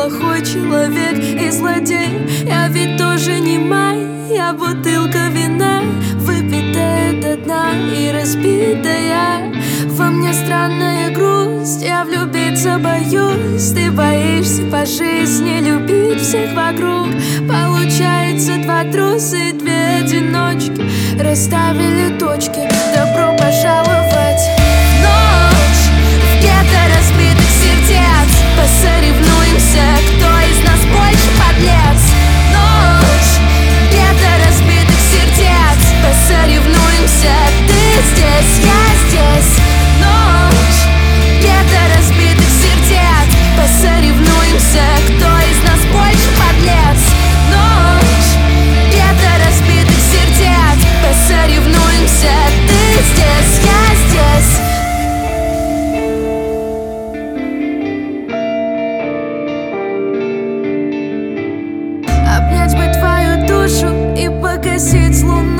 плохой человек и злодей. Я ведь тоже не моя бутылка вина, выпитая до дна и разбитая. Во мне странная грусть, я влюбиться боюсь. Ты боишься по жизни любить всех вокруг. Получается, два труса и две одиночки расставили точки. Добро пожаловать в ночь, в гетто разбитых сердец. Посоревнуемся, кто из нас больше подлец. Ночь, гетто разбитых сердец. Посоревнуемся, ты здесь, я здесь. Ночь, гетто разбитых сердец. Посоревнуемся, кто из нас больше подлец. Ночь, гетто разбитых сердец. Посоревнуемся, ты здесь, я здесь. Обнять бы твою душу и погасить луну.